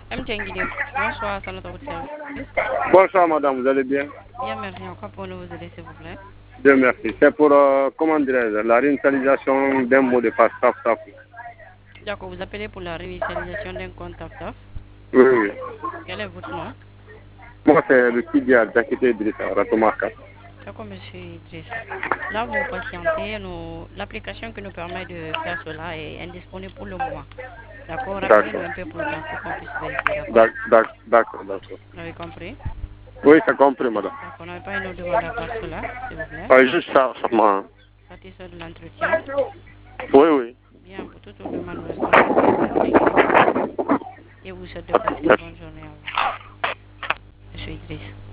M. Guinée. Bonsoir, c'est notre service. Bonsoir madame, vous allez bien? Bien, merci. Encore pour nous vous aider, s'il vous plaît. Dieu merci. C'est pour, comment dirais-je, la réinitialisation d'un mot de passe taf. D'accord, vous appelez pour la réinitialisation d'un compte TAF. Oui, oui. Quel est votre nom? Moi, c'est le Kidia Dakité Idrissa, Ratomaka. D'accord, monsieur Idriss. Là, vous patientez. L'application qui nous permet de faire cela est indisponible pour le mois. D'accord, rappelez-nous D'accord. un peu plus tard pour qu'on puisse vérifier. D'accord? D'accord. Vous avez compris? Oui, c'est compris, madame. D'accord, on n'avait pas une autre demande à part cela, s'il vous plaît. Juste ça, seulement. Satisfait de l'entretien. Oui. Bien, pour toute autre demande, nous restons disponibles, M. Guinée. Et vous souhaite de passer une Merci. bonne journée à vous, monsieur Idriss.